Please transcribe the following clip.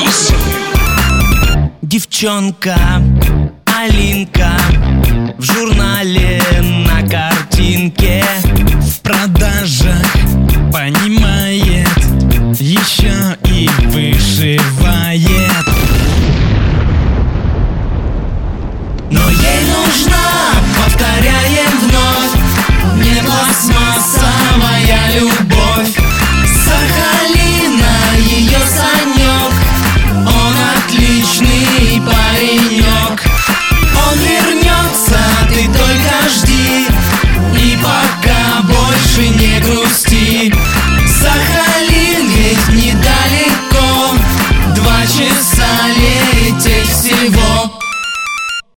Плюс. Девчонка Алинка в журнале на картинке, в продажах понимает, еще и вышивает. но ей нужна, повторяем вновь, не пластмассовая любовь. Сахалина ее санек, он отличный паренек. Он вернется, ты только жди, и пока больше не грусти. Сахалин ведь недалеко, 2 часа лететь всего.